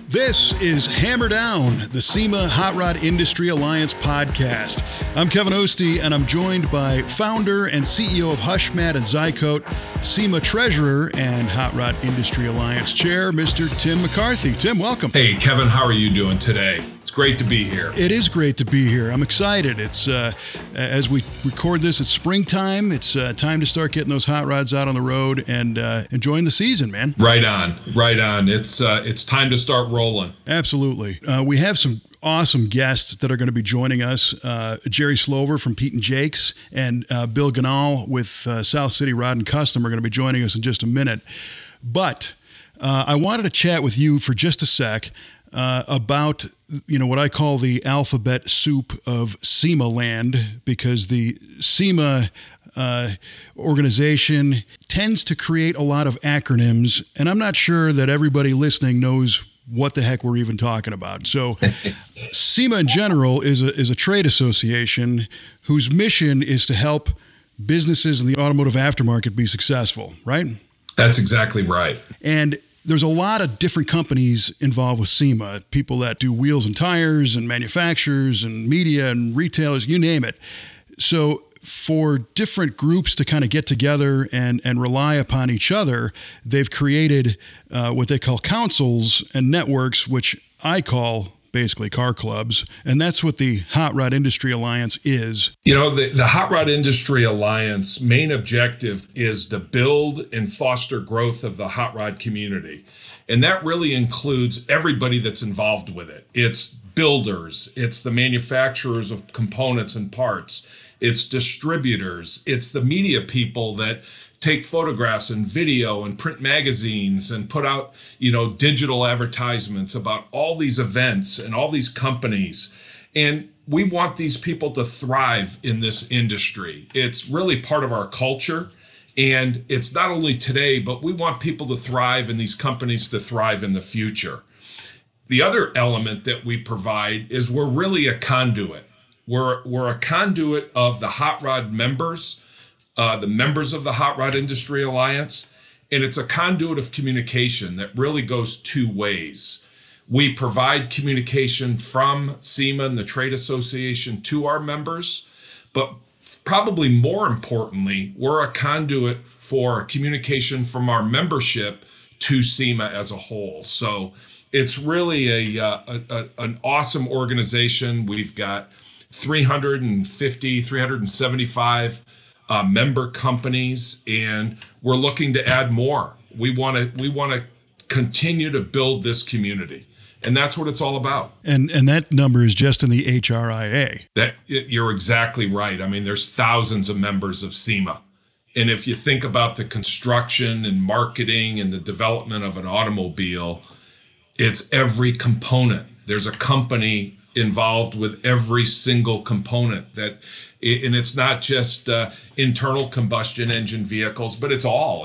This is Hammer Down, the SEMA Hot Rod Industry Alliance podcast. I'm Kevin Ostie, and I'm joined by founder and CEO of Hushmat and Zycoat, SEMA Treasurer and Hot Rod Industry Alliance Chair, Mr. Tim McCarthy. Tim, welcome. Hey, Kevin, how are you doing today? It's great to be here. It is great to be here. I'm excited. It's as we record this, it's springtime. It's time to start getting those hot rods out on the road and enjoying the season, man. Right on. It's time to start rolling. Absolutely. We have some awesome guests that are going to be joining us. Jerry Slover from Pete and Jake's and Bill Ganal with South City Rod and Custom are going to be joining us in just a minute. But I wanted to chat with you for just a sec about, what I call the alphabet soup of SEMA land, because the SEMA organization tends to create a lot of acronyms, and I'm not sure that everybody listening knows what the heck we're even talking about. So SEMA in general is a trade association whose mission is to help businesses in the automotive aftermarket be successful, right? That's exactly right. And there's a lot of different companies involved with SEMA, people that do wheels and tires and manufacturers and media and retailers, you name it. So for different groups to kind of get together and rely upon each other, they've created what they call councils and networks, which I call basically car clubs. And that's what the Hot Rod Industry Alliance is. The Hot Rod Industry Alliance main objective is to build and foster growth of the hot rod community. And that really includes everybody that's involved with it. It's builders, it's the manufacturers of components and parts, it's distributors, it's the media people that take photographs and video and print magazines and put out, digital advertisements about all these events and all these companies. And we want these people to thrive in this industry. It's really part of our culture. And it's not only today, but we want people to thrive and these companies to thrive in the future. The other element that we provide is we're really a conduit. We're a conduit of the hot rod members, the members of the Hot Rod Industry Alliance, and it's a conduit of communication that really goes two ways. We provide communication from SEMA and the trade association to our members, but probably more importantly, we're a conduit for communication from our membership to SEMA as a whole. So it's really an awesome organization. We've got 375 member companies, and we're looking to add more. We want to continue to build this community, and that's what it's all about. And that number is just in the HRIA. You're exactly right. I mean, there's thousands of members of SEMA, and if you think about the construction and marketing and the development of an automobile, it's every component. There's a company involved with every single component and it's not just internal combustion engine vehicles, but it's all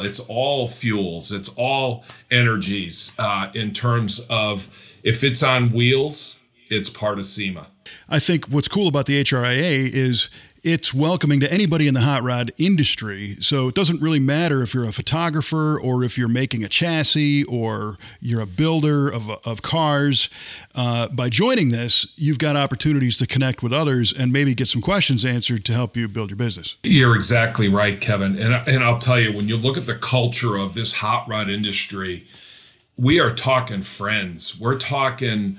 fuels, it's all energies in terms of if it's on wheels, it's part of SEMA. I think what's cool about the HRIA is it's welcoming to anybody in the hot rod industry. So it doesn't really matter if you're a photographer or if you're making a chassis or you're a builder of cars. By joining this, you've got opportunities to connect with others and maybe get some questions answered to help you build your business. You're exactly right, Kevin. And I'll tell you, when you look at the culture of this hot rod industry, we are talking friends. We're talking,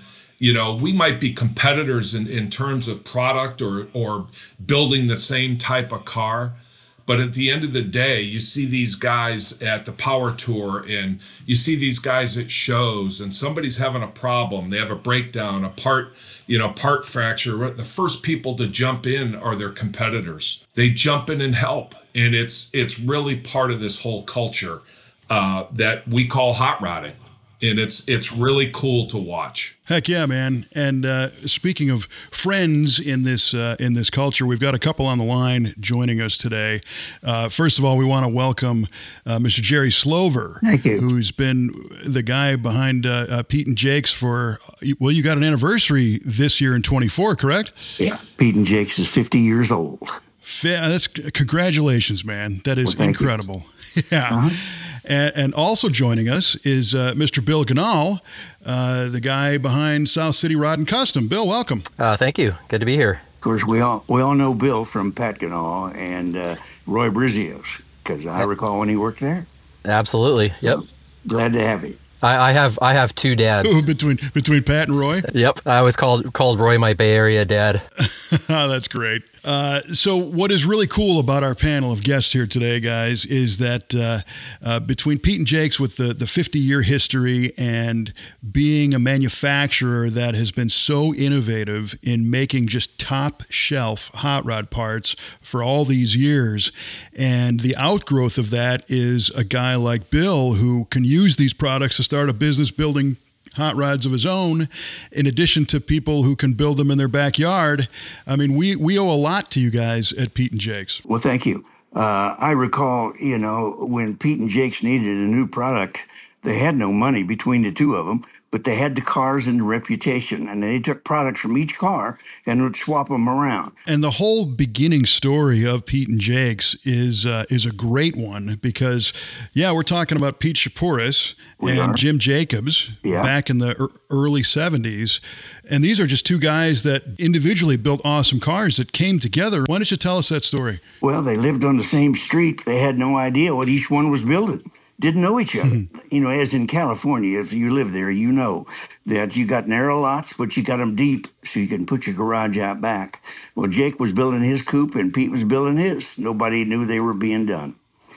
we might be competitors in terms of product or building the same type of car. But at the end of the day, you see these guys at the Power Tour and you see these guys at shows and somebody's having a problem. They have a breakdown, a part fracture. The first people to jump in are their competitors. They jump in and help. And it's really part of this whole culture that we call hot rodding. And it's really cool to watch. Heck yeah, man. And speaking of friends in this culture, we've got a couple on the line joining us today. First of all, we want to welcome Mr. Jerry Slover. Thank you. Who's been the guy behind Pete and Jake's for, you got an anniversary this year in 24, correct? Yeah, Pete and Jake's is 50 years old. That's congratulations, man. That is incredible. Yeah. Uh-huh. And also joining us is Mr. Bill Ganal, the guy behind South City Rod and Custom. Bill, welcome. Thank you. Good to be here. Of course, we all know Bill from Pat Ganal and Roy Brizios, because I recall when he worked there. Absolutely. Yep. Glad to have you. I have two dads. between Pat and Roy? Yep. I was called Roy my Bay Area dad. Oh, that's great. So what is really cool about our panel of guests here today, guys, is that between Pete and Jake's with the 50-year history and being a manufacturer that has been so innovative in making just top shelf hot rod parts for all these years, and the outgrowth of that is a guy like Bill who can use these products to start a business building hot rods of his own, in addition to people who can build them in their backyard. I mean, we owe a lot to you guys at Pete and Jake's. Well, thank you. I recall, when Pete and Jake's needed a new product, they had no money between the two of them, but they had the cars and the reputation, and they took products from each car and would swap them around. And the whole beginning story of Pete and Jake's is a great one because, we're talking about Pete Shapuris and Jim Jacobs back in the early 70s. And these are just two guys that individually built awesome cars that came together. Why don't you tell us that story? Well, they lived on the same street. They had no idea what each one was building. Didn't know each other. As in California, if you live there, you know that you got narrow lots, but you got them deep so you can put your garage out back. Well, Jake was building his coupe and Pete was building his. Nobody knew they were being done.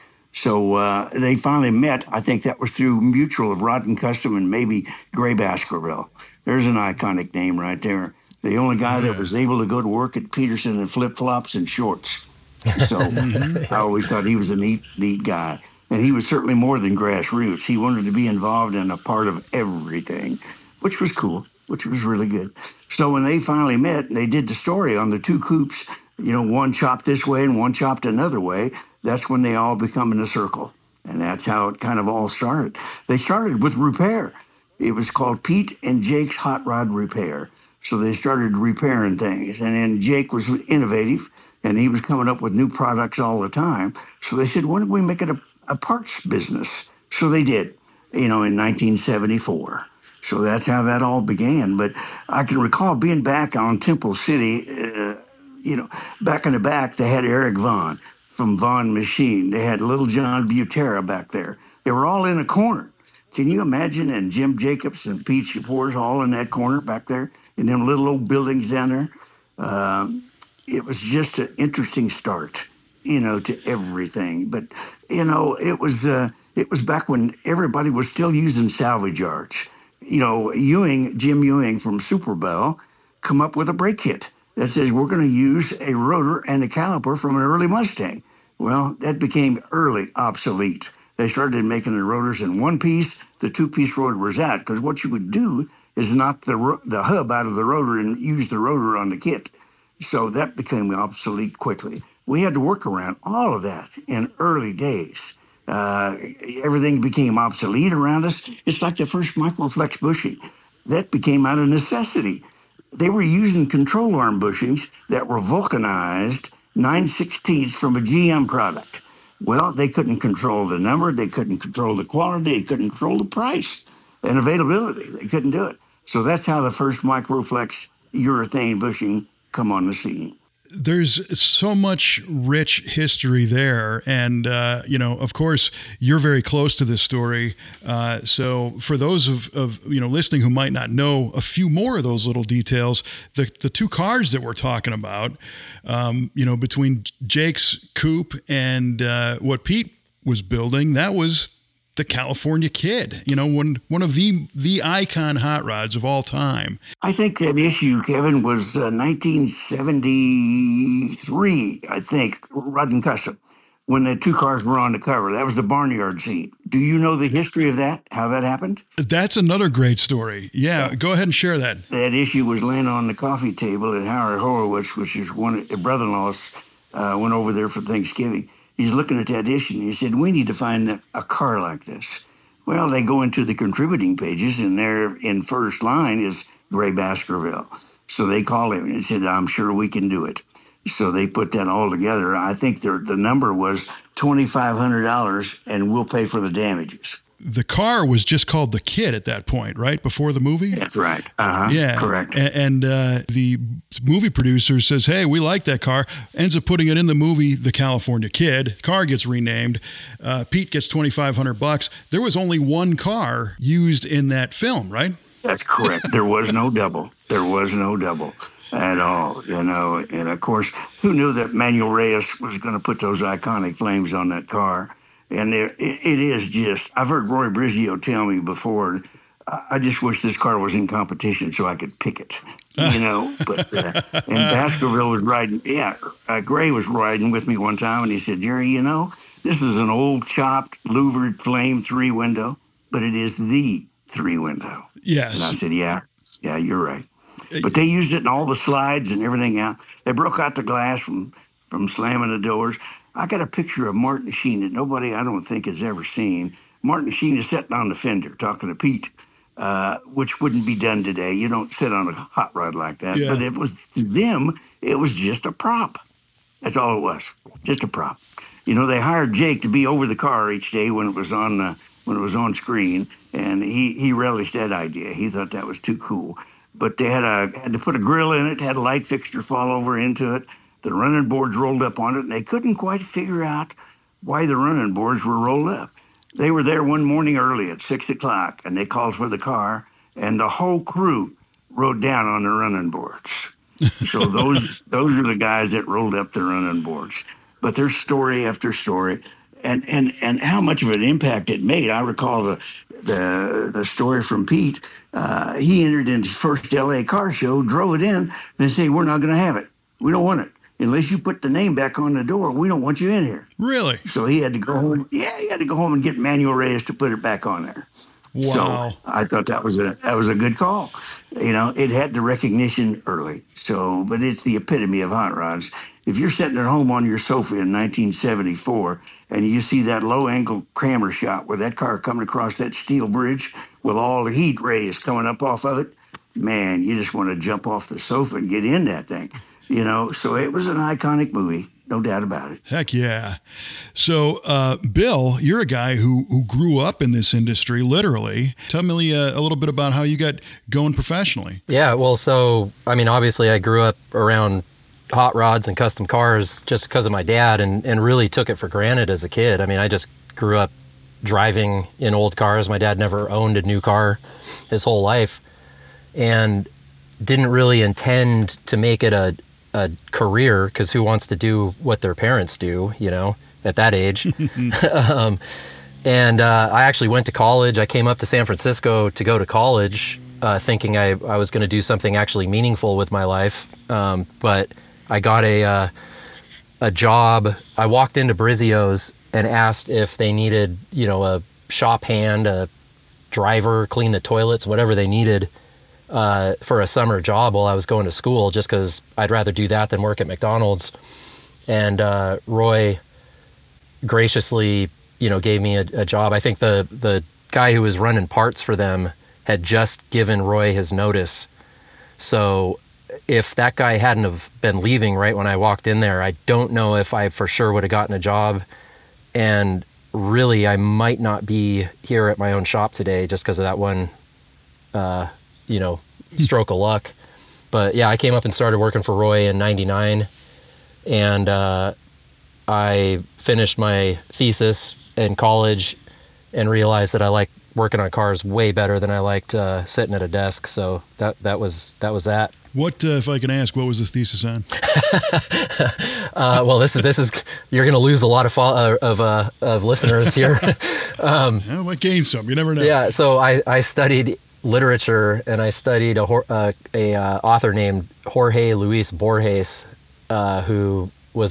So they finally met. I think that was through mutual of Rod and Custom and maybe Gray Baskerville. There's an iconic name right there. The only guy that was able to go to work at Peterson in flip-flops and shorts. So I always thought he was a neat guy. And he was certainly more than grassroots. He wanted to be involved in a part of everything, which was cool, which was really good. So when they finally met, they did the story on the two coupes, one chopped this way and one chopped another way. That's when they all become in a circle. And that's how it kind of all started. They started with repair. It was called Pete and Jake's Hot Rod Repair. So they started repairing things. And then Jake was innovative, and he was coming up with new products all the time. So they said, why don't we make it a parts business? So they did, in 1974. So that's how that all began. But I can recall being back on Temple City, back in the back, they had Eric Vaughn from Vaughn Machine. They had Little John Butera back there. They were all in a corner. Can you imagine? And Jim Jacobs and Pete Shapuris all in that corner back there in them little old buildings down there. It was just an interesting start, to everything. But, it was back when everybody was still using salvage yards. Jim Ewing from Super Bell come up with a brake kit that says we're going to use a rotor and a caliper from an early Mustang. Well, that became early obsolete. They started making the rotors in one piece. The two-piece rotor was out, because what you would do is knock the hub out of the rotor and use the rotor on the kit. So that became obsolete quickly. We had to work around all of that in early days. Everything became obsolete around us. It's like the first Microflex bushing. That became out of necessity. They were using control arm bushings that were vulcanized 9/16 from a GM product. Well, they couldn't control the number. They couldn't control the quality. They couldn't control the price and availability. They couldn't do it. So that's how the first Microflex urethane bushing come on the scene. There's so much rich history there. And, of course, you're very close to this story. So for those of listening who might not know a few more of those little details, the two cars that we're talking about, between Jake's coupe and what Pete was building, that was the California Kid, one of the icon hot rods of all time. I think that issue, Kevin, was 1973, I think, Rod and Custom, when the two cars were on the cover. That was the Barnyard scene. Do you know the history of that, how that happened? That's another great story. Yeah, go ahead and share that. That issue was laying on the coffee table at Howard Horowitz, which is one of the brother-in-laws, went over there for Thanksgiving. He's looking at that issue, and he said, we need to find a car like this. Well, they go into the contributing pages, and there in first line is Gray Baskerville. So they called him and said, I'm sure we can do it. So they put that all together. I think the number was $2,500 and we'll pay for the damages. The car was just called the Kid at that point, right? Before the movie? That's right. Yeah. Correct. And the movie producer says, hey, we like that car. Ends up putting it in the movie, The California Kid. Car gets renamed. Pete gets $2,500. There was only one car used in that film, right? That's correct. There was no double. There was no double at all, And of course, who knew that Manuel Reyes was going to put those iconic flames on that car? And it is just, I've heard Roy Brizio tell me before, I just wish this car was in competition so I could pick it, But, and Baskerville was riding, Gray was riding with me one time, and he said, Jerry, this is an old chopped louvered flame 3-window, but it is the 3-window. Yes. And I said, yeah, you're right. But they used it in all the slides and everything out. They broke out the glass from slamming the doors. I got a picture of Martin Sheen that nobody, I don't think, has ever seen. Martin Sheen is sitting on the fender talking to Pete, which wouldn't be done today. You don't sit on a hot rod like that. Yeah. But it was, to them, it was just a prop. That's all it was, just a prop. They hired Jake to be over the car each day when it was on screen, and he relished that idea. He thought that was too cool. But they had to put a grill in it, had a light fixture fall over into it. The running boards rolled up on it, and they couldn't quite figure out why the running boards were rolled up. They were there one morning early at 6 o'clock, and they called for the car, and the whole crew rode down on the running boards. So those are the guys that rolled up the running boards. But there's story after story, and how much of an impact it made. I recall the story from Pete. He entered into first LA car show, drove it in, and they say, we're not going to have it. We don't want it. Unless you put the name back on the door, we don't want you in here. Really? So he had to go home. Yeah, he had to go home and get Manuel Reyes to put it back on there. Wow. So I thought that was a good call. It had the recognition early. But it's the epitome of hot rods. If you're sitting at home on your sofa in 1974 and you see that low-angle Kramer shot with that car coming across that steel bridge with all the heat rays coming up off of it, man, you just want to jump off the sofa and get in that thing. So it was an iconic movie, no doubt about it. Heck yeah. So, Bill, you're a guy who grew up in this industry, literally. Tell me a little bit about how you got going professionally. Yeah, well, so, obviously I grew up around hot rods and custom cars just because of my dad and really took it for granted as a kid. I just grew up driving in old cars. My dad never owned a new car his whole life and didn't really intend to make it a career, because who wants to do what their parents do, at that age. And I actually went to college. I came up to San Francisco to go to college, thinking I was going to do something actually meaningful with my life. But I got a job. I walked into Brizio's and asked if they needed, a shop hand, a driver, clean the toilets, whatever they needed, for a summer job while I was going to school, just because I'd rather do that than work at McDonald's. And Roy graciously, gave me a job. I think the guy who was running parts for them had just given Roy his notice. So if that guy hadn't have been leaving right when I walked in there, I don't know if I for sure would have gotten a job. And really, I might not be here at my own shop today just because of that one, stroke of luck. But yeah, I came up and started working for Roy in 99, and I finished my thesis in college and realized that I like working on cars way better than I liked sitting at a desk. So that was that. What, if I can ask, what was this thesis on? Well, this is you're going to lose a lot of listeners here. I might gain some. You never know. Yeah. So I studied literature, and I studied a author named Jorge Luis Borges, who was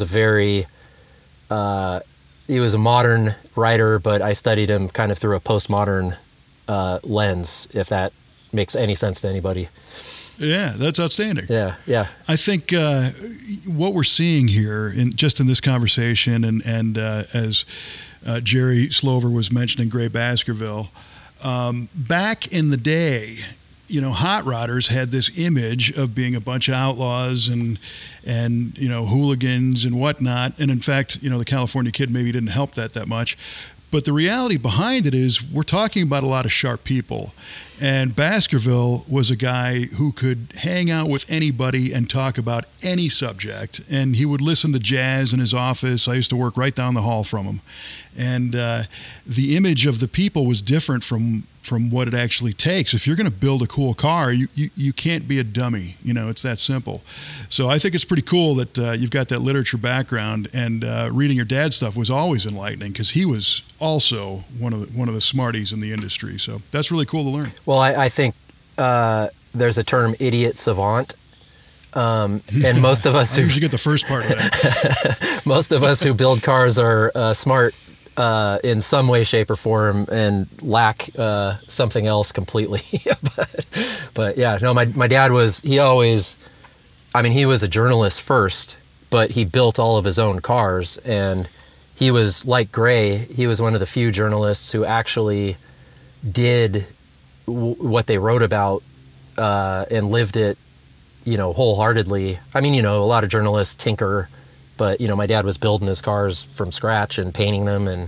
he was a modern writer, but I studied him kind of through a postmodern lens, if that makes any sense to anybody. Yeah, that's outstanding. Yeah. I think what we're seeing here, in this conversation, and as Jerry Slover was mentioning, Gray Baskerville, back in the day, hot rodders had this image of being a bunch of outlaws and hooligans and whatnot. And in fact, the California Kid maybe didn't help that much. But the reality behind it is we're talking about a lot of sharp people. And Baskerville was a guy who could hang out with anybody and talk about any subject. And he would listen to jazz in his office. I used to work right down the hall from him. And the image of the people was different from what it actually takes. If you're going to build a cool car, you can't be a dummy. It's that simple. So I think it's pretty cool that you've got that literature background, and reading your dad's stuff was always enlightening because he was also one of the smarties in the industry. So that's really cool to learn. Well, I think there's a term, idiot savant. And most of us I usually get the first part of that. Most of us who build cars are smart in some way, shape, or form, and lack something else completely. but yeah, no, my dad was, he was a journalist first, but he built all of his own cars, and he was like Gray. He was one of the few journalists who actually did what they wrote about and lived it, wholeheartedly. A lot of journalists tinker, but, my dad was building his cars from scratch and painting them. And,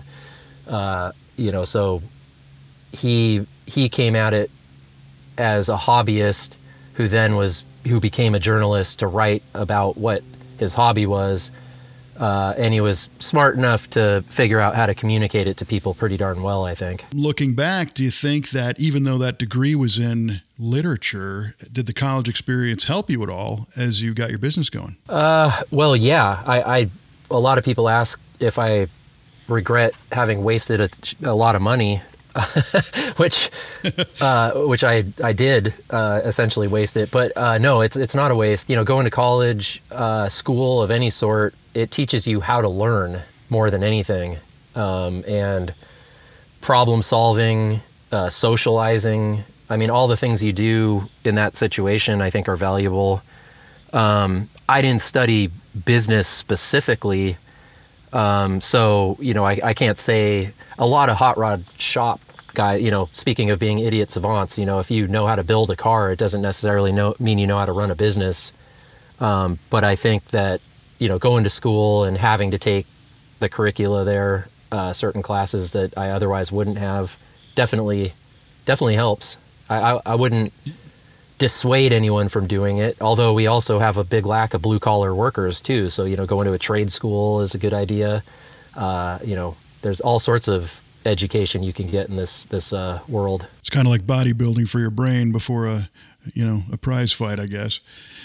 so he came at it as a hobbyist who became a journalist to write about what his hobby was. And he was smart enough to figure out how to communicate it to people pretty darn well, I think. Looking back, do you think that even though that degree was in literature, did the college experience help you at all as you got your business going? Well, yeah. A lot of people ask if regret having wasted a lot of money, which I did essentially waste it. But no, it's not a waste. Going to college, school of any sort, it teaches you how to learn more than anything, and problem solving, socializing. All the things you do in that situation, I think, are valuable. I didn't study business specifically, so I can't say. A lot of hot rod shop guy, speaking of being idiot savants, if you know how to build a car, it doesn't necessarily mean you know how to run a business. But I think that, going to school and having to take the curricula there, certain classes that I otherwise wouldn't have, definitely helps. I wouldn't dissuade anyone from doing it, although we also have a big lack of blue-collar workers too. So, going to a trade school is a good idea. There's all sorts of education you can get in this world. It's kind of like bodybuilding for your brain before a prize fight, I guess.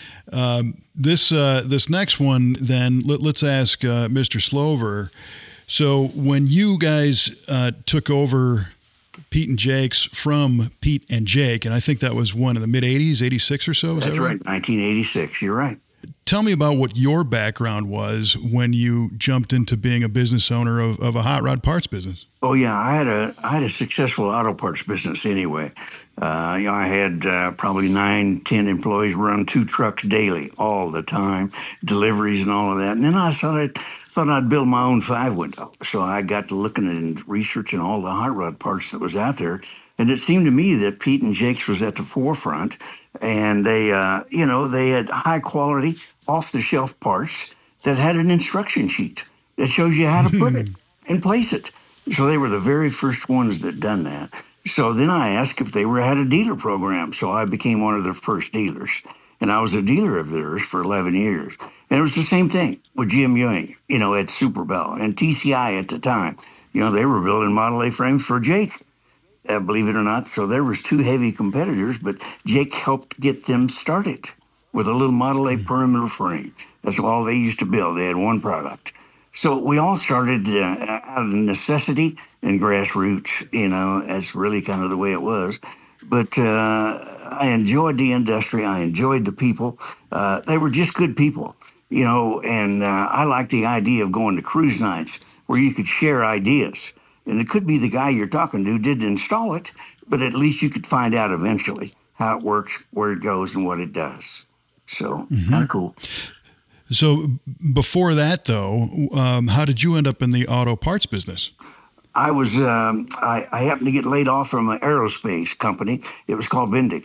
This next one, then, let's ask Mr. Slover. So when you guys took over Pete and Jake's from Pete and Jake, and I think that was one in the mid-'80s, 86 or so? That's right, 1986. You're right. Tell me about what your background was when you jumped into being a business owner of a hot rod parts business. Oh yeah, I had a successful auto parts business anyway. I had probably 9-10 employees, run 2 trucks daily all the time, deliveries and all of that. And then I thought I'd build my own 5-window. So I got to looking at and researching all the hot rod parts that was out there. And it seemed to me that Pete and Jake's was at the forefront, and they had high quality, off the shelf parts that had an instruction sheet that shows you how to put it and place it. So they were the very first ones that done that. So then I asked if they had a dealer program. So I became one of their first dealers, and I was a dealer of theirs for 11 years. And it was the same thing with Jim Ewing, at Super Bell and TCI at the time. They were building Model A frames for Jake. Believe it or not. So there was 2 heavy competitors, but Jake helped get them started with a little Model A perimeter frame. That's all they used to build. They had one product. So we all started out of necessity and grassroots. That's really kind of the way it was. But I enjoyed the industry. I enjoyed the people. They were just good people, and I liked the idea of going to cruise nights where you could share ideas. And it could be the guy you're talking to didn't install it, but at least you could find out eventually how it works, where it goes, and what it does. So, kind of cool. So before that, though, how did you end up in the auto parts business? I happened to get laid off from an aerospace company. It was called Bendix.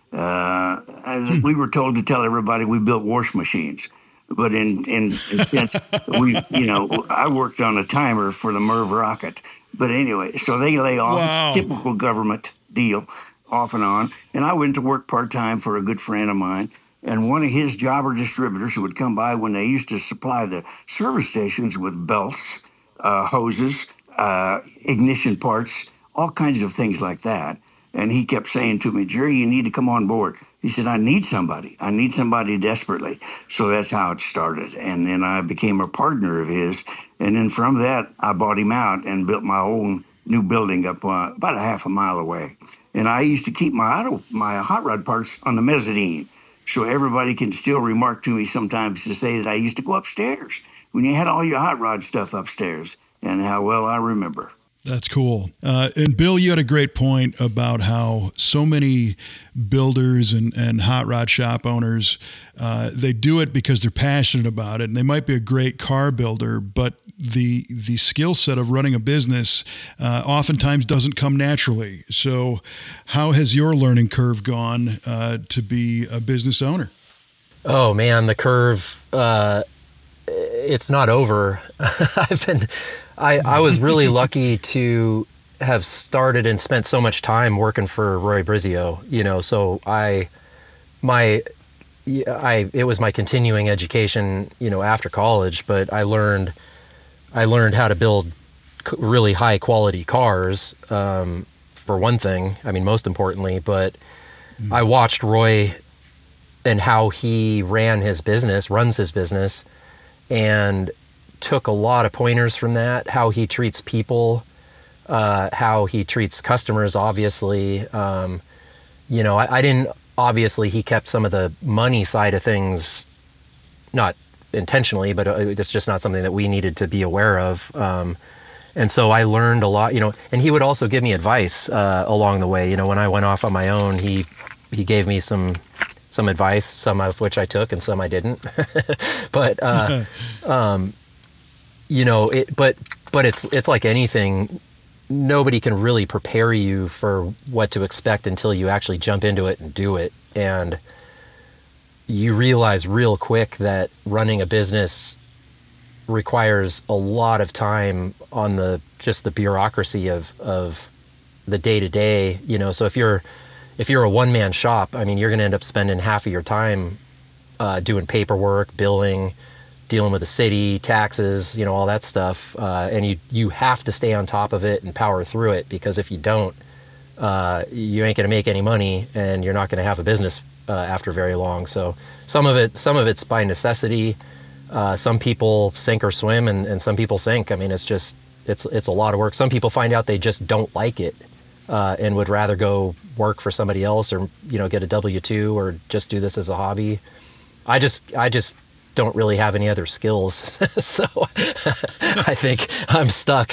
We were told to tell everybody we built wash machines. But in sense, I worked on a timer for the Merv rocket. But anyway, so they lay off. Wow. Typical government deal, off and on. And I went to work part-time for a good friend of mine. And one of his jobber distributors who would come by when they used to supply the service stations with belts, hoses, ignition parts, all kinds of things like that. And he kept saying to me, Jerry, you need to come on board. He said, I need somebody. I need somebody desperately. So that's how it started. And then I became a partner of his. And then from that, I bought him out and built my own new building up about a half a mile away. And I used to keep my hot rod parts on the mezzanine. So everybody can still remark to me sometimes to say that I used to go upstairs when you had all your hot rod stuff upstairs, and how well I remember. That's cool. And Bill, you had a great point about how so many builders and hot rod shop owners, they do it because they're passionate about it. And they might be a great car builder, but the skill set of running a business oftentimes doesn't come naturally. So how has your learning curve gone to be a business owner? Oh, man, the curve, it's not over. I was really lucky to have started and spent so much time working for Roy Brizio, so it was my continuing education, after college, but I learned how to build really high quality cars, for one thing, most importantly, but I watched Roy and how he runs his business, and took a lot of pointers from that, how he treats people, how he treats customers, obviously. I didn't, obviously he kept some of the money side of things, not intentionally, but it's just not something that we needed to be aware of. And so I learned a lot, and he would also give me advice along the way. When I went off on my own, he gave me some advice, some of which I took and some I didn't. But but it's like anything. Nobody can really prepare you for what to expect until you actually jump into it and do it. And you realize real quick that running a business requires a lot of time on the bureaucracy of the day to day. So if you're a one-man shop, you're going to end up spending half of your time doing paperwork, billing, dealing with the city, taxes, all that stuff. And you have to stay on top of it and power through it, because if you don't, you ain't going to make any money, and you're not going to have a business after very long. So some of it's by necessity. Some people sink or swim, and some people sink. It's a lot of work. Some people find out they just don't like it, and would rather go work for somebody else, or get a W-2, or just do this as a hobby. I just don't really have any other skills, so I think I'm stuck.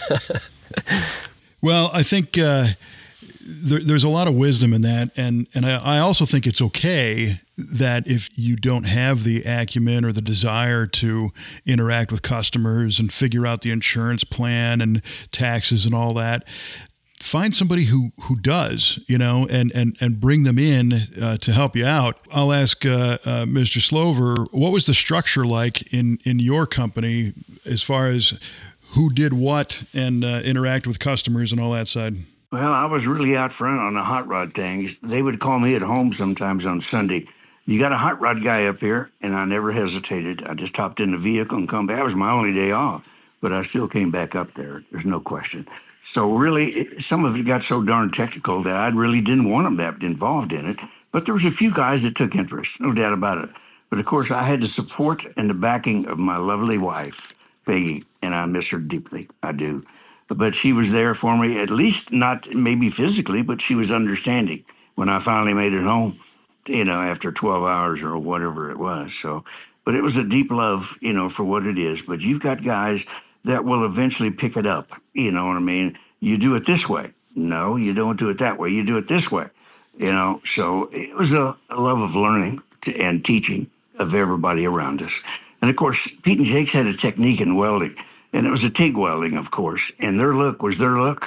Well, I think there's a lot of wisdom in that, and I also think it's okay that if you don't have the acumen or the desire to interact with customers and figure out the insurance plan and taxes and all that, find somebody who does, and bring them in to help you out. I'll ask Mr. Slover, what was the structure like in your company as far as who did what and interact with customers and all that side? Well, I was really out front on the hot rod things. They would call me at home sometimes on Sunday. You got a hot rod guy up here? And I never hesitated. I just hopped in the vehicle and come back. That was my only day off, but I still came back up there. There's no question. So really, some of it got so darn technical that I really didn't want them that involved in it. But there was a few guys that took interest, no doubt about it. But of course, I had the support and the backing of my lovely wife, Peggy, and I miss her deeply. I do. But she was there for me, at least not maybe physically, but she was understanding when I finally made it home, after 12 hours or whatever it was. So, but it was a deep love, for what it is. But you've got guys that will eventually pick it up. You know what I mean? You do it this way. No, you don't do it that way. You do it this way. So it was a love of learning and teaching of everybody around us. And of course, Pete and Jake's had a technique in welding, and it was a TIG welding, of course. And their look was their look.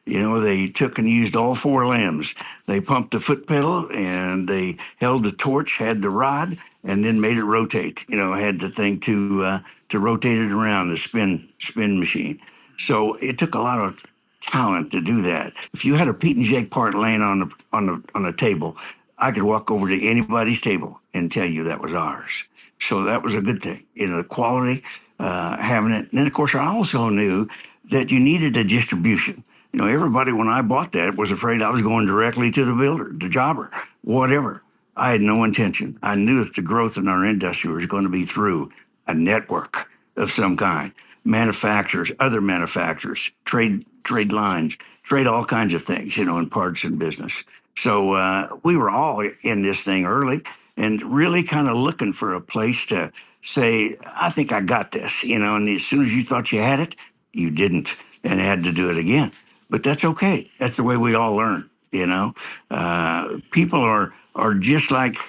They took and used all four limbs. They pumped the foot pedal and they held the torch, had the rod, and then made it rotate. Had the thing to rotate it around the spin machine. So it took a lot of talent to do that. If you had a Pete and Jake part laying on a table, I could walk over to anybody's table and tell you that was ours. So that was a good thing. The quality, having it. And then, of course, I also knew that you needed a distribution. Everybody, when I bought that, was afraid I was going directly to the builder, the jobber, whatever. I had no intention. I knew that the growth in our industry was going to be through a network of some kind. Manufacturers, other manufacturers, trade lines, trade all kinds of things, in parts and business. So we were all in this thing early and really kind of looking for a place to say, I think I got this, and as soon as you thought you had it, you didn't and had to do it again. But that's okay. That's the way we all learn, People are just like,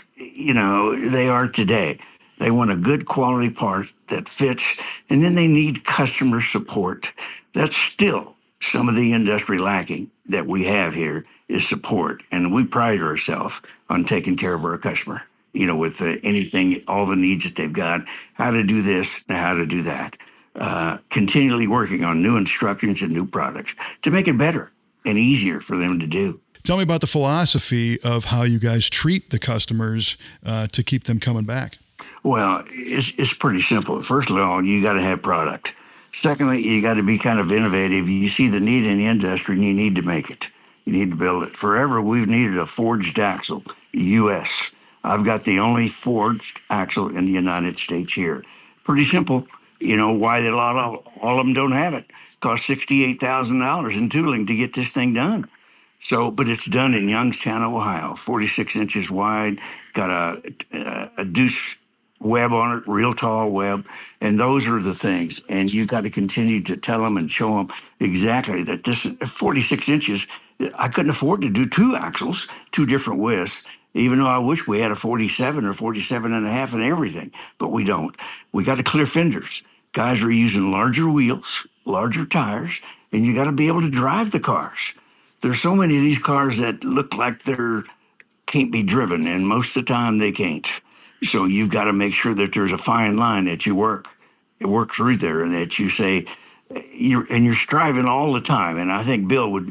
they are today. They want a good quality part that fits, and then they need customer support. That's still some of the industry lacking that we have here is support. And we pride ourselves on taking care of our customer, with anything, all the needs that they've got, how to do this and how to do that. Continually working on new instructions and new products to make it better and easier for them to do. Tell me about the philosophy of how you guys treat the customers to keep them coming back. Well, it's pretty simple. First of all, you got to have product. Secondly, you got to be kind of innovative. You see the need in the industry and you need to make it. You need to build it. Forever, we've needed a forged axle, U.S. I've got the only forged axle in the United States here. Pretty simple. Why all of them don't have it. Cost $68,000 in tooling to get this thing done. So, but it's done in Youngstown, Ohio, 46 inches wide, got a deuce web on it, real tall web. And those are the things. And you've got to continue to tell them and show them exactly that this is 46 inches. I couldn't afford to do two axles, two different widths, even though I wish we had a 47 or 47 and a half and everything, but we don't. We got to clear fenders. Guys are using larger wheels, larger tires, and you got to be able to drive the cars. There's so many of these cars that look like they're can't be driven, and most of the time they can't. So you've got to make sure that there's a fine line that you work through there, and that you say you're striving all the time. And I think Bill would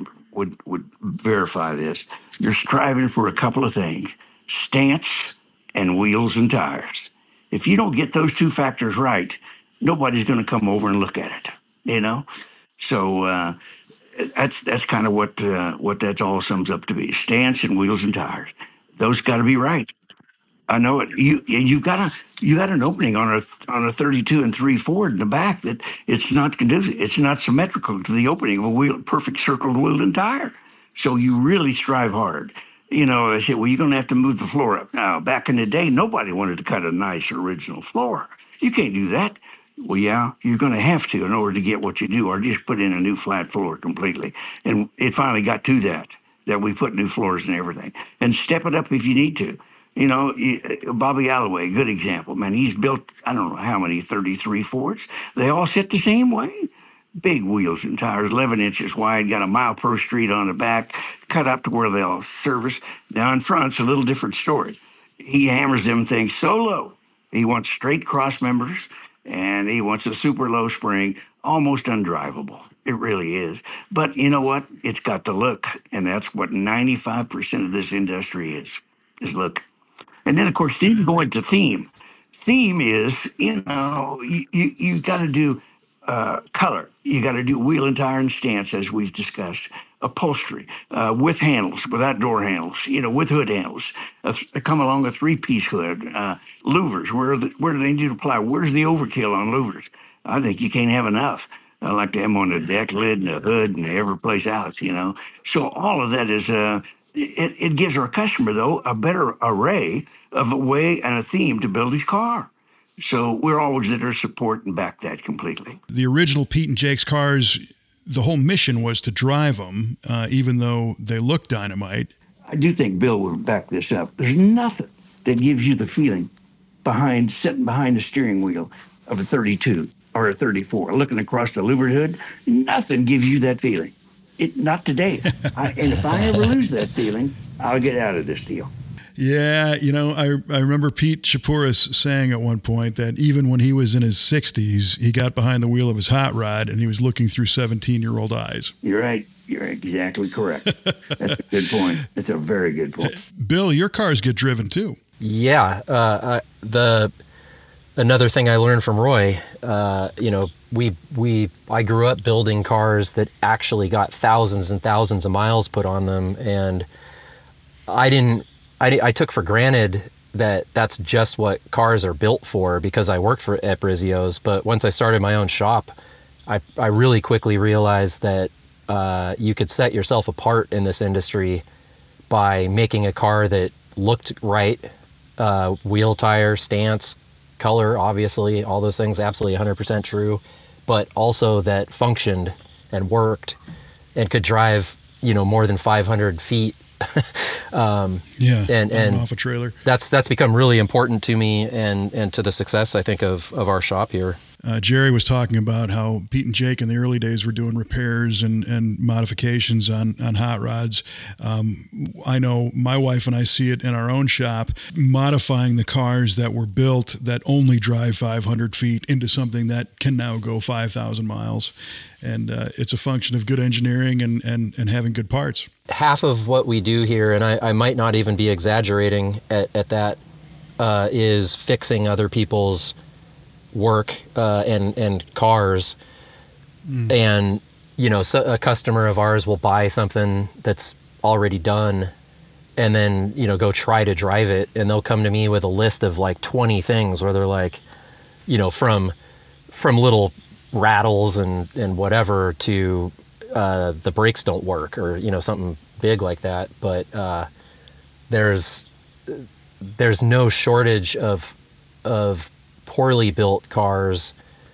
verify this. You're striving for a couple of things: stance and wheels and tires. If you don't get those two factors right, nobody's going to come over and look at it. So that's kind of what that all sums up to be: stance and wheels and tires. Those got to be right. I know it. You got an opening on a 32 and 3 Ford in the back that it's not conducive. It's not symmetrical to the opening of a perfect circled wheel and tire. So you really strive hard. They say, well, you're going to have to move the floor up. Now, back in the day, nobody wanted to cut a nice original floor. You can't do that. Well, yeah, you're going to have to in order to get what you do, or just put in a new flat floor completely. And it finally got to that we put new floors and everything. And step it up if you need to. Bobby Alloway, good example, man. He's built, I don't know how many 33 Fords. They all sit the same way. Big wheels and tires, 11 inches wide, got a mile per street on the back, cut up to where they'll service. Now in front's a little different story. He hammers them things so low. He wants straight cross members, and he wants a super low spring, almost undrivable. It really is. But you know what? It's got the look, and that's what 95% of this industry is look. And then, of course, then you go into theme. Theme is, you got to do color. You got to do wheel and tire and stance, as we've discussed. Upholstery, with handles, without door handles, with hood handles. Come along a three-piece hood. Louvers, where do they need to apply? Where's the overkill on louvers? I think you can't have enough. I like to have them on the deck lid and the hood and every place else, So all of that is... It gives our customer, though, a better array of a way and a theme to build his car. So we're always there to support and back that completely. The original Pete and Jake's cars, the whole mission was to drive them, even though they look dynamite. I do think Bill would back this up. There's nothing that gives you the feeling sitting behind the steering wheel of a 32 or a 34, looking across the louvered hood. Nothing gives you that feeling Not today. And if I ever lose that feeling, I'll get out of this deal. Yeah, I remember Pete Chapuris saying at one point that even when he was in his 60s, he got behind the wheel of his hot rod and he was looking through 17-year-old eyes. You're right. You're exactly correct. That's a good point. That's a very good point. Bill, your cars get driven too. Yeah. Another thing I learned from Roy, I grew up building cars that actually got thousands and thousands of miles put on them, and I took for granted that that's just what cars are built for because I worked at Brizzio's. But once I started my own shop, I really quickly realized that you could set yourself apart in this industry by making a car that looked right, wheel, tire, stance, color, obviously, all those things, absolutely 100% true, but also that functioned and worked and could drive, more than 500 feet. And off a trailer. That's become really important to me and to the success, I think, of our shop here. Jerry was talking about how Pete and Jake in the early days were doing repairs and modifications on hot rods. I know my wife and I see it in our own shop, modifying the cars that were built that only drive 500 feet into something that can now go 5,000 miles. And it's a function of good engineering and having good parts. Half of what we do here, and I might not even be exaggerating at that, is fixing other people's work and cars. And so a customer of ours will buy something that's already done and then go try to drive it, and they'll come to me with a list of like 20 things where they're like, from little rattles and whatever to the brakes don't work or something big like that. But there's no shortage of poorly built cars.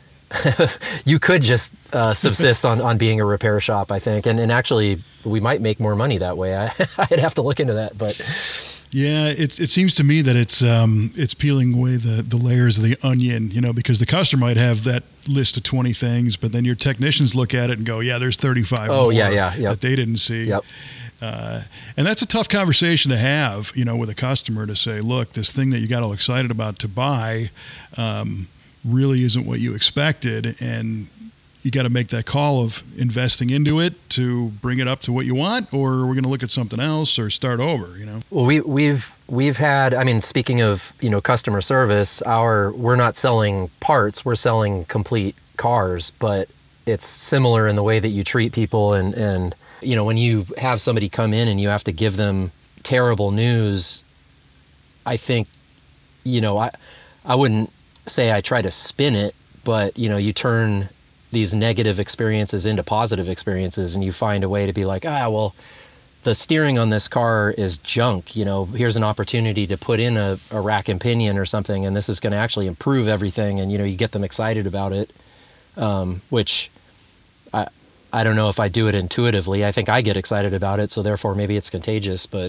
You could just subsist on being a repair shop, I think, and actually we might make more money that way. I'd have to look into that, but yeah, it seems to me that it's peeling away the layers of the onion, because the customer might have that list of 20 things, but then your technicians look at it and go, yeah, there's 35 more that they didn't see. Yep. And that's a tough conversation to have, with a customer, to say, look, this thing that you got all excited about to buy really isn't what you expected, and you got to make that call of investing into it to bring it up to what you want, or we're going to look at something else or start over. Well, we've had, speaking of customer service, we're not selling parts, we're selling complete cars, but it's similar in the way that you treat people and when you have somebody come in and you have to give them terrible news, I think I wouldn't say I try to spin it, but you turn these negative experiences into positive experiences, and you find a way to be like, well, the steering on this car is junk. Here's an opportunity to put in a rack and pinion or something, and this is going to actually improve everything. And you get them excited about it, which I don't know if I do it intuitively. I think I get excited about it, so therefore maybe it's contagious. But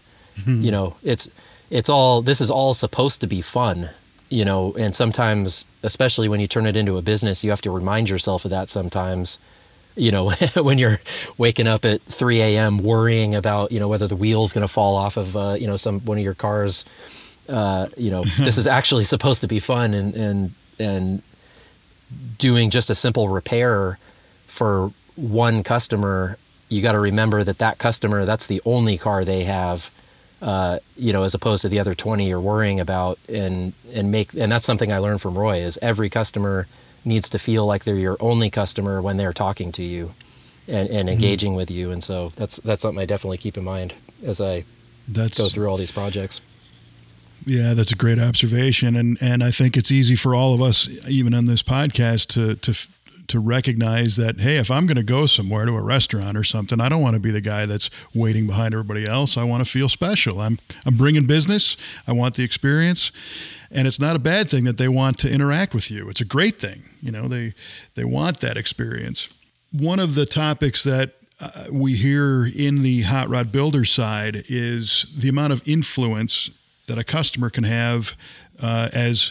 it's all, this is all supposed to be fun. And sometimes, especially when you turn it into a business, you have to remind yourself of that sometimes, when you're waking up at 3 a.m. worrying about, whether the wheel's going to fall off of, one of your cars, this is actually supposed to be fun, and doing just a simple repair for one customer, you got to remember that customer, that's the only car they have, as opposed to the other 20 you're worrying about, and that's something I learned from Roy, is every customer needs to feel like they're your only customer when they're talking to you and engaging with you. And so that's something I definitely keep in mind as I go through all these projects. Yeah, that's a great observation. And I think it's easy for all of us, even on this podcast, to recognize that, hey, if I'm going to go somewhere to a restaurant or something, I don't want to be the guy that's waiting behind everybody else. I want to feel special. I'm bringing business. I want the experience. And it's not a bad thing that they want to interact with you. It's a great thing. They want that experience. One of the topics that we hear in the hot rod builder side is the amount of influence that a customer can have as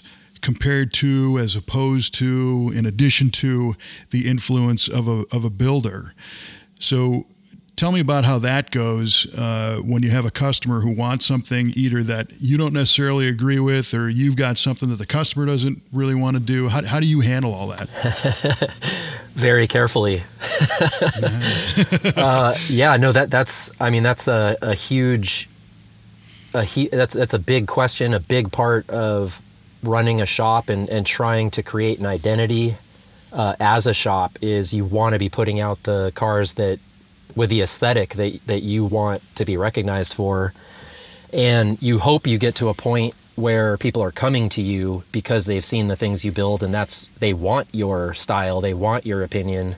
opposed to, in addition to the influence of a builder. So tell me about how that goes when you have a customer who wants something either that you don't necessarily agree with, or you've got something that the customer doesn't really want to do. How do you handle all that? Very carefully. That's a huge, that's a big question, a big part of running a shop and trying to create an identity as a shop is you want to be putting out the cars that with the aesthetic that you want to be recognized for. And you hope you get to a point where people are coming to you because they've seen the things you build, and they want your style, they want your opinion.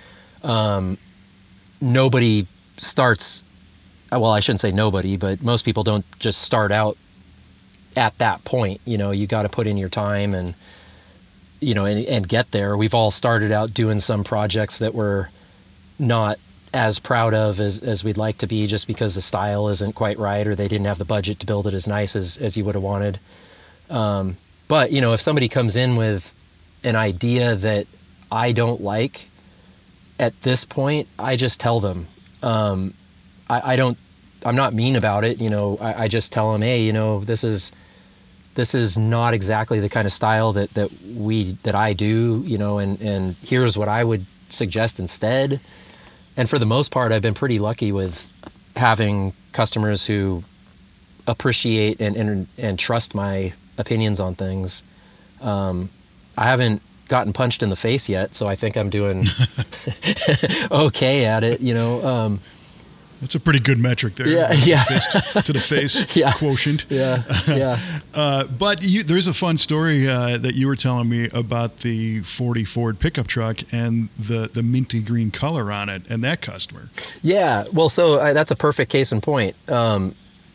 Nobody starts, well, I shouldn't say nobody, but most people don't just start out at that point. You got to put in your time and get there. We've all started out doing some projects that we're not as proud of as we'd like to be, just because the style isn't quite right, or they didn't have the budget to build it as nice as you would have wanted. But if somebody comes in with an idea that I don't like, at this point, I just tell them. I'm not mean about it. I just tell them, hey, this is not exactly the kind of style that I do, and here's what I would suggest instead. And for the most part, I've been pretty lucky with having customers who appreciate and trust my opinions on things. I haven't gotten punched in the face yet, so I think I'm doing okay at it. That's a pretty good metric there. Yeah. To the face quotient. Yeah. But there's a fun story that you were telling me about the 40 Ford pickup truck and the minty green color on it and that customer. Yeah. Well, so that's a perfect case in point. The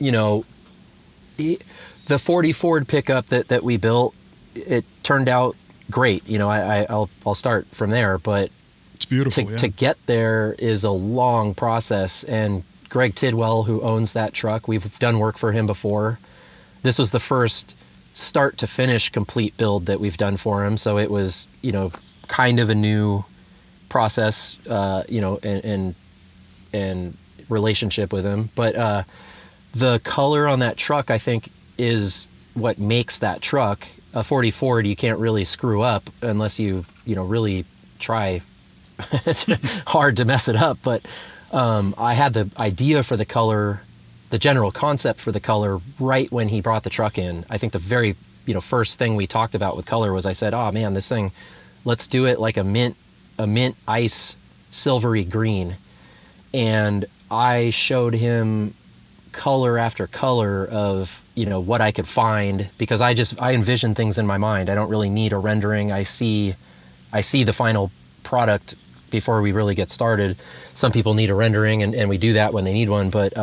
40 Ford pickup that we built, it turned out great. I'll start from there, but it's beautiful. To get there is a long process, and Greg Tidwell, who owns that truck, we've done work for him before. This was the first start to finish complete build that we've done for him, so it was kind of a new process, and relationship with him. But the color on that truck, I think, is what makes that truck. A 40 Ford, you can't really screw up unless you really try. It's hard to mess it up, but I had the idea for the color, the general concept for the color, right when he brought the truck in. I think the very first thing we talked about with color was I said, oh man, this thing, let's do it like a mint ice silvery green. And I showed him color after color of what I could find, because I envision things in my mind. I don't really need a rendering. I see the final product before we really get started. Some people need a rendering, and we do that when they need one, but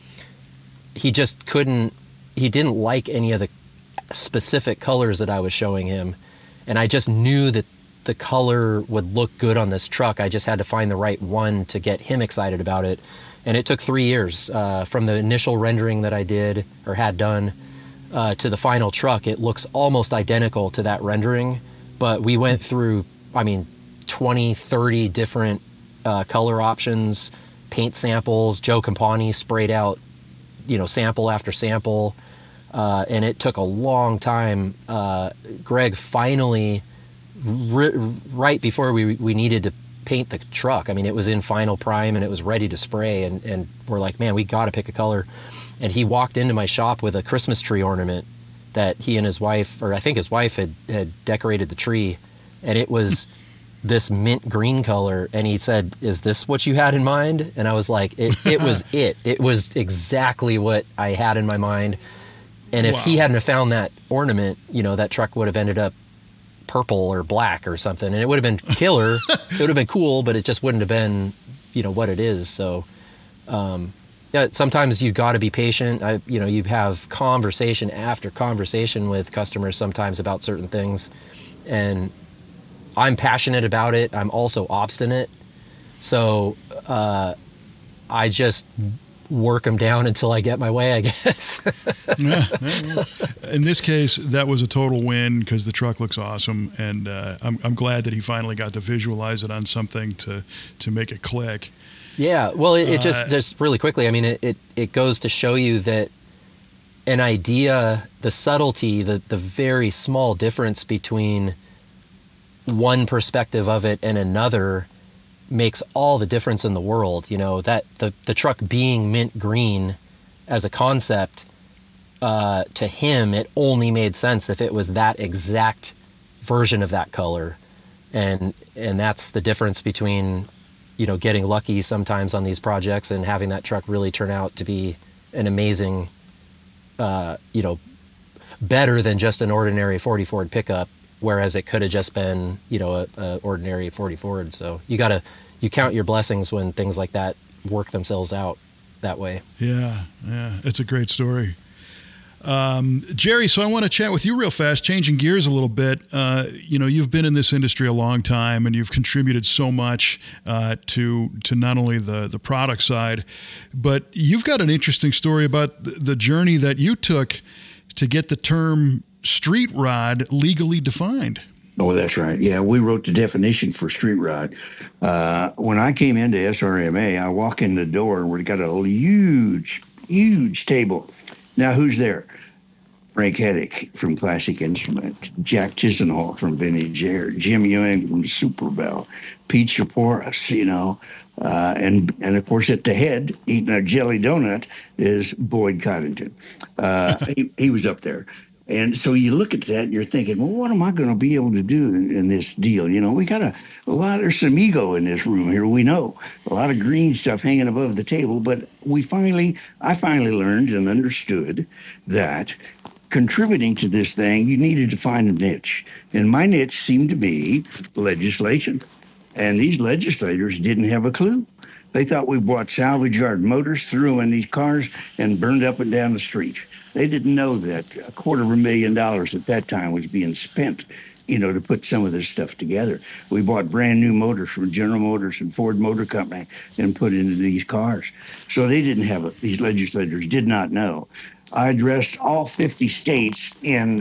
he didn't like any of the specific colors that I was showing him, and I just knew that the color would look good on this truck. I just had to find the right one to get him excited about it, and it took 3 years from the initial rendering that I did or had done to the final truck. It looks almost identical to that rendering, but we went through 20-30 different color options, paint samples. Joe Campani sprayed out sample after sample, and it took a long time. Greg finally, right before we needed to paint the truck, it was in final prime and it was ready to spray, and we're like, man, we got to pick a color. And he walked into my shop with a Christmas tree ornament that he and his wife, or I think his wife, had decorated the tree, and it was this mint green color, and he said, is this what you had in mind? And I was like, it was it was exactly what I had in my mind. And if he hadn't have found that ornament, that truck would have ended up purple or black or something, and it would have been killer. It would have been cool, but it just wouldn't have been what it is. So sometimes you got to be patient. You have conversation after conversation with customers sometimes about certain things, and I'm passionate about it. I'm also obstinate. So I just work them down until I get my way, I guess. In this case, that was a total win because the truck looks awesome. And I'm glad that he finally got to visualize it on something to make it click. Yeah. Well, it just really quickly, I mean, it goes to show you that an idea, the subtlety, the very small difference between one perspective of it and another makes all the difference in the world. You know, that the truck being mint green as a concept, to him, it only made sense if it was that exact version of that color. And that's the difference between, you know, getting lucky sometimes on these projects and having that truck really turn out to be an amazing, you know, better than just an ordinary 40 Ford pickup, whereas it could have just been, you know, a ordinary 40 Ford. So you count your blessings when things like that work themselves out that way. Yeah, it's a great story. Jerry, so I want to chat with you real fast, changing gears a little bit. You know, you've been in this industry a long time, and you've contributed so much to not only the product side, but you've got an interesting story about the journey that you took to get the term street rod legally defined. Oh, that's right. Yeah, we wrote the definition for street rod. When I came into SRMA, I walk in the door and we've got a huge table. Now, who's there? Frank Heddick from Classic Instrument, Jack Chisenhall from Vintage Air, Jim Ewing from Super Bell, Pete Shaporis, you know, and of course at the head, eating a jelly donut, is Boyd Coddington. He was up there. And so you look at that and you're thinking, well, what am I going to be able to do in this deal? You know, we got a lot, there's some ego in this room here. We know a lot of green stuff hanging above the table, but I finally learned and understood that contributing to this thing, you needed to find a niche. And my niche seemed to be legislation. And these legislators didn't have a clue. They thought we bought salvage yard motors, threw them in these cars, and burned up and down the street. They didn't know that $250,000 at that time was being spent, you know, to put some of this stuff together. We bought brand new motors from General Motors and Ford Motor Company and put into these cars. So they didn't have these legislators did not know. I addressed all 50 states in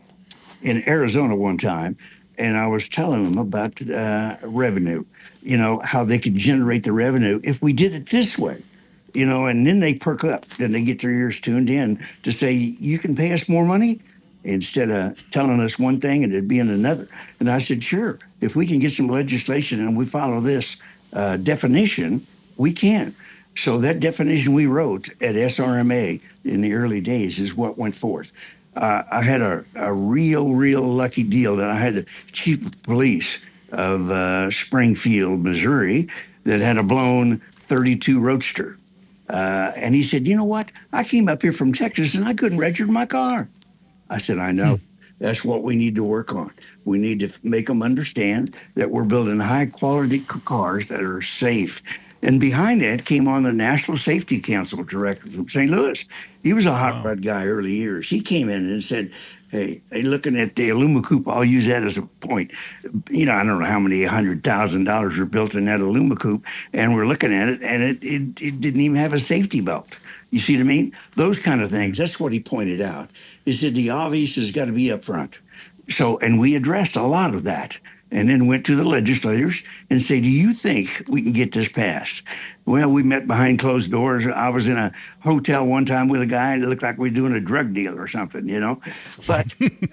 Arizona one time, and I was telling them about revenue, you know, how they could generate the revenue if we did it this way. You know, and then they perk up. Then they get their ears tuned in to say, you can pay us more money instead of telling us one thing and it being another. And I said, sure, if we can get some legislation and we follow this definition, we can. So that definition we wrote at SRMA in the early days is what went forth. I had a real lucky deal that I had the chief of police of Springfield, Missouri, that had a blown 32 Roadster. And he said, you know what? I came up here from Texas and I couldn't register my car. I said, I know. That's what we need to work on. We need to make them understand that we're building high quality cars that are safe. And behind that came on the National Safety Council director from St. Louis. He was a hot rod guy early years. He came in and said, hey, looking at the Alumacoupe, I'll use that as a point. You know, I don't know how many $100,000 are built in that Alumacoupe, and we're looking at it, and it didn't even have a safety belt. You see what I mean? Those kind of things. That's what he pointed out. He said the obvious has got to be up front. So, and we addressed a lot of that. And then went to the legislators and say, do you think we can get this passed? Well, we met behind closed doors. I was in a hotel one time with a guy, and it looked like we were doing a drug deal or something, you know. But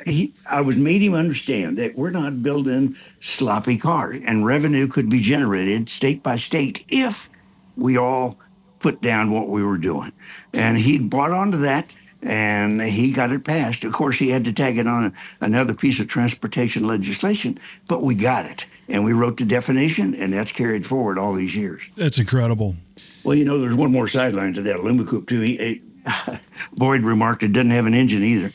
I made him understand that we're not building sloppy cars, and revenue could be generated state by state if we all put down what we were doing. And he bought onto that. And he got it passed. Of course, he had to tag it on another piece of transportation legislation, but we got it. And we wrote the definition, and that's carried forward all these years. That's incredible. Well, you know, there's one more sideline to that Alumacoupe, too. Boyd remarked it doesn't have an engine either.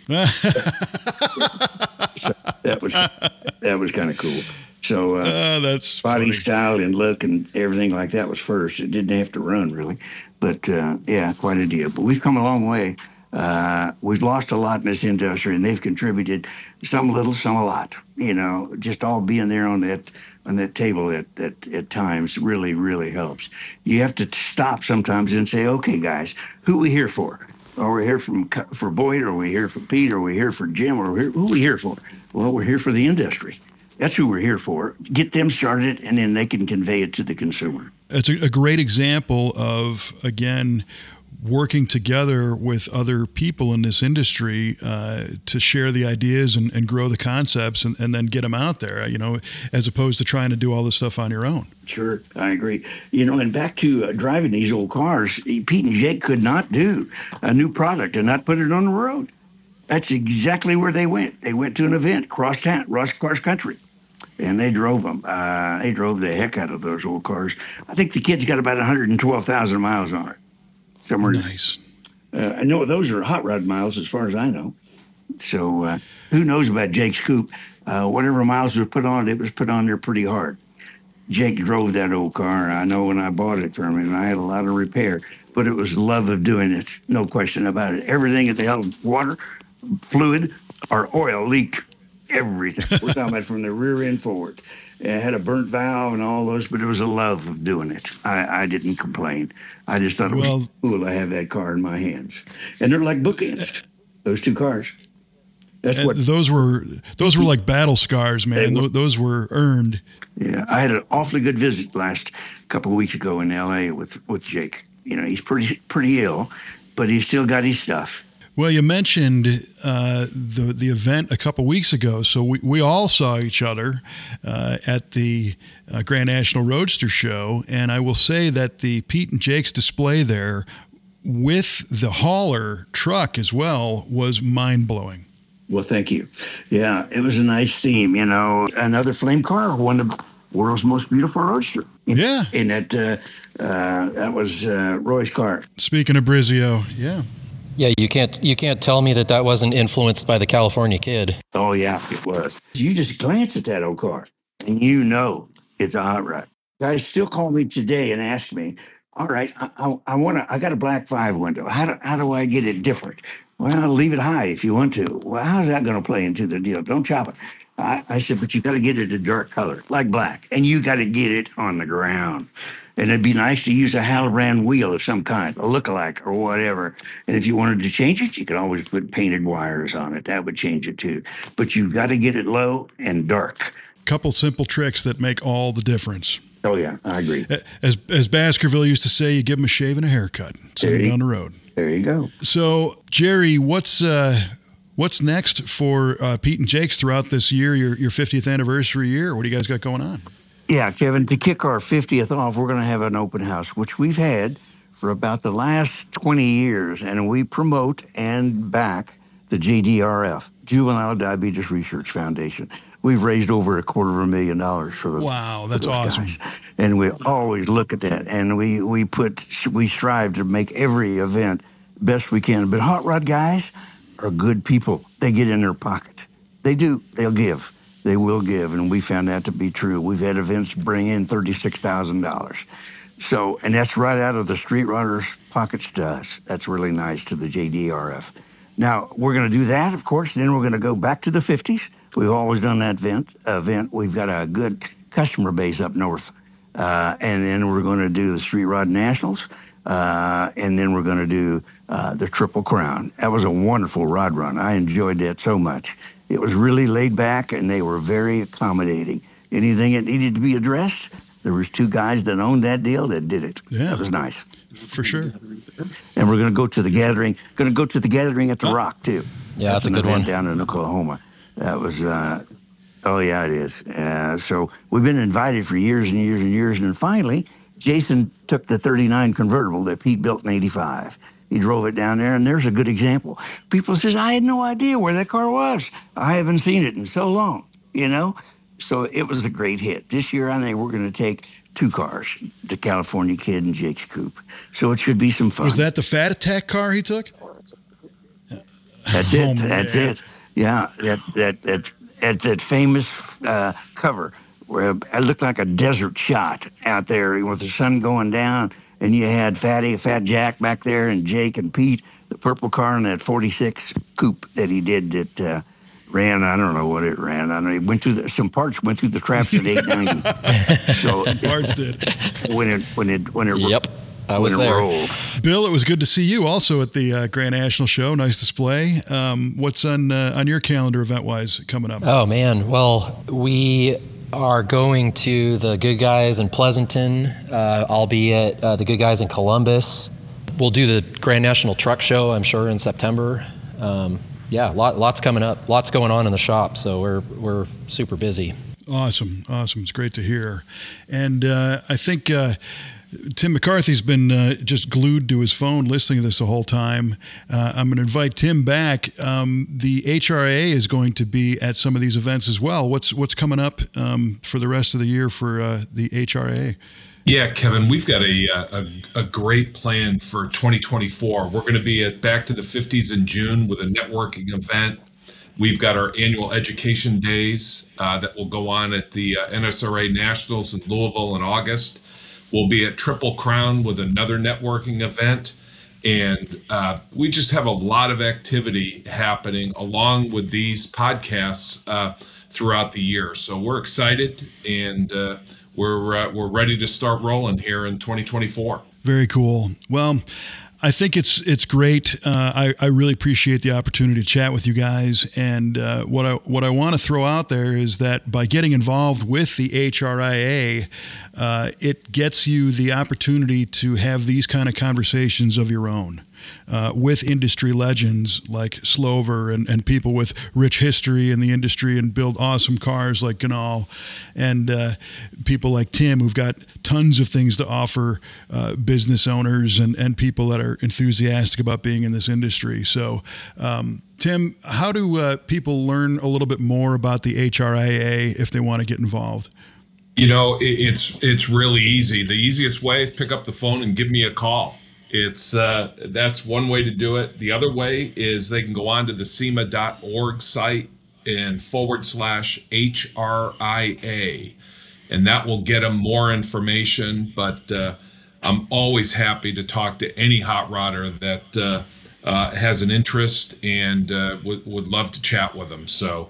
So that was kind of cool. So that's body funny. style and look and everything like that was first. It didn't have to run, really. But, yeah, quite a deal. But we've come a long way. We've lost a lot in this industry, and they've contributed some little, some a lot. You know, just all being there on that table at times really helps. You have to stop sometimes and say, okay, guys, who are we here for? Are we here for Boyd? Or are we here for Pete? Or are we here for Jim? Or who are we here for? Well, we're here for the industry. That's who we're here for. Get them started, and then they can convey it to the consumer. It's a great example of, again, working together with other people in this industry to share the ideas and grow the concepts and then get them out there, as opposed to trying to do all this stuff on your own. Sure, I agree. And back to driving these old cars, Pete and Jake could not do a new product and not put it on the road. That's exactly where they went. They went to an event cross country, and they drove them. They drove the heck out of those old cars. I think the kid's got about 112,000 miles on it. Somewhere. Nice. I know those are hot rod miles as far as I know. So who knows about Jake's coupe? Whatever miles was put on it was put on there pretty hard. Jake drove that old car. I know when I bought it from him, I had a lot of repair, but it was love of doing it. No question about it. Everything at the hell, water, fluid, or oil leaked. Everything. We're talking about from the rear end forward. It had a burnt valve and all those, but it was a love of doing it. I didn't complain. I just thought it was cool to have that car in my hands. And they're like bookends, those two cars. That's what those were like battle scars, man. Those were earned. Yeah, I had an awfully good visit last couple of weeks ago in L.A. with Jake. He's pretty ill, but he's still got his stuff. Well, you mentioned the event a couple weeks ago, so we all saw each other at the Grand National Roadster Show, and I will say that the Pete and Jake's display there with the hauler truck as well was mind-blowing. Well, thank you. Yeah, it was a nice theme, Another flame car, one of the world's most beautiful roadster. Yeah. And that was Roy's car. Speaking of Brizio, yeah. Yeah, you can't tell me that wasn't influenced by the California Kid. Oh, yeah, it was. You just glance at that old car, and it's a hot rod. Guys still call me today and ask me, all right, I got a black 5 window. How do I get it different? Well, leave it high if you want to. Well, how's that going to play into the deal? Don't chop it. I said, but you got to get it a dark color, like black, and you got to get it on the ground. And it'd be nice to use a Halbrand wheel of some kind, a lookalike or whatever. And if you wanted to change it, you could always put painted wires on it. That would change it too. But you've got to get it low and dark. Couple simple tricks that make all the difference. Oh, yeah, I agree. As Baskerville used to say, you give them a shave and a haircut. Send them down the road. There you go. So, Jerry, what's next for Pete and Jake's throughout this year, your 50th anniversary year? What do you guys got going on? Yeah, Kevin, to kick our 50th off, we're going to have an open house, which we've had for about the last 20 years, and we promote and back the JDRF, Juvenile Diabetes Research Foundation. We've raised over $250,000 for those. Wow, that's awesome. Guys. And we always look at that, and we strive to make every event best we can. But hot rod guys are good people. They get in their pocket. They do. They'll give. They will give, and we found that to be true. We've had events bring in $36,000. So, and that's right out of the street riders' pockets to us. That's really nice to the JDRF. Now, we're going to do that, of course. Then we're going to go back to the 50s. We've always done that event. We've got a good customer base up north. And then we're going to do the Street Rod Nationals. And then we're going to do the Triple Crown. That was a wonderful rod run. I enjoyed that so much. It was really laid back, and they were very accommodating. Anything that needed to be addressed, there was 2 guys that owned that deal that did it. Yeah. That was nice. For sure. And we're going to go to the gathering. Going to go to the gathering at the Rock, too. Yeah, that's a good one. Down in Oklahoma. That was, oh, yeah, it is. So we've been invited for years and years and years. And finally, Jason took the 39 convertible that Pete built in 85. He drove it down there, and there's a good example. People says, I had no idea where that car was. I haven't seen it in so long, So it was a great hit. This year, I think we're going to take 2 cars, the California Kid and Jake's Coupe. So it should be some fun. Was that the Fat Attack car he took? That's it. That's it. Yeah, that famous cover where it looked like a desert shot out there with the sun going down, and you had Fat Jack back there, and Jake and Pete, the purple car, and that 46 coupe that he did that ran. I don't know what it ran. I know it went through some parts went through the traps at 890. So some parts did when it Yep. I was there. Rolled. Bill, it was good to see you also at the Grand National Show. Nice display. What's on your calendar event-wise coming up? Oh, man. Well, we are going to the Good Guys in Pleasanton. I'll be at the Good Guys in Columbus. We'll do the Grand National Truck Show, I'm sure, in September. Lots coming up, lots going on in the shop, so we're super busy. Awesome. It's great to hear. And I think Tim McCarthy's been just glued to his phone listening to this the whole time. I'm going to invite Tim back. The HRA is going to be at some of these events as well. What's coming up for the rest of the year for the HRA? Yeah, Kevin, we've got a great plan for 2024. We're going to be at Back to the 50s in June with a networking event. We've got our annual education days that will go on at the NSRA Nationals in Louisville in August. We'll be at Triple Crown with another networking event. And we just have a lot of activity happening along with these podcasts throughout the year. So we're excited, and we're ready to start rolling here in 2024. Very cool. Well, I think it's great. I really appreciate the opportunity to chat with you guys. And what I want to throw out there is that by getting involved with the HRIA, it gets you the opportunity to have these kind of conversations of your own. With industry legends like Slover and people with rich history in the industry and build awesome cars like Ganal, and people like Tim who've got tons of things to offer business owners and people that are enthusiastic about being in this industry. So, Tim, how do people learn a little bit more about the HRIA if they want to get involved? You know, it's really easy. The easiest way is pick up the phone and give me a call. That's one way to do it. The other way is they can go on to the SEMA.org site and /HRIA, and that will get them more information. But I'm always happy to talk to any hot rodder that has an interest and would love to chat with them. So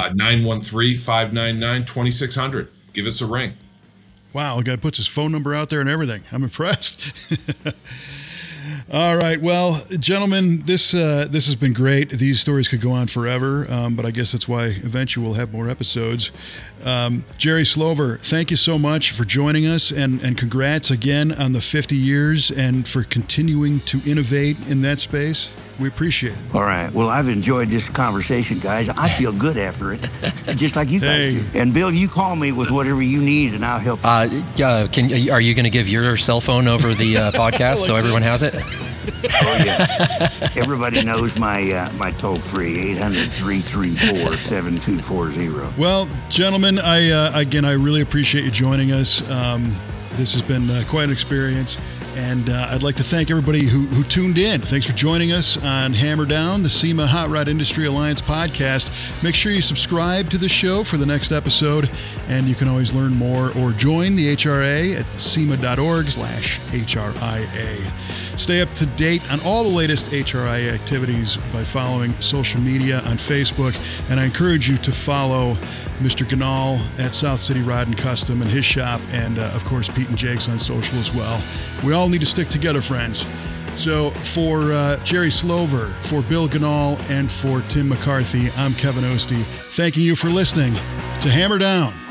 913-599-2600. Give us a ring. Wow, the guy puts his phone number out there and everything. I'm impressed. All right. Well, gentlemen, this has been great. These stories could go on forever, but I guess that's why eventually we'll have more episodes. Jerry Slover, thank you so much for joining us, and congrats again on the 50 years and for continuing to innovate in that space. We appreciate it. All right. Well, I've enjoyed this conversation, guys. I feel good after it, just like you guys do. And Bill, you call me with whatever you need, and I'll help. Are you going to give your cell phone over the podcast so everyone has it? Oh yeah. Everybody knows my toll free 800-334-7240. Well, gentlemen, I really appreciate you joining us. This has been quite an experience. And I'd like to thank everybody who tuned in. Thanks for joining us on Hammer Down, the SEMA Hot Rod Industry Alliance podcast. Make sure you subscribe to the show for the next episode, and you can always learn more or join the HRA at SEMA.org/HRIA. Stay up to date on all the latest HRIA activities by following social media on Facebook, and I encourage you to follow Mr. Ganal at South City Rod and Custom and his shop, and of course Pete and Jake's on social as well. We all need to stick together, friends. So for Jerry Slover, for Bill Ganal, and for Tim McCarthy, I'm Kevin Ostie, thanking you for listening to Hammer Down.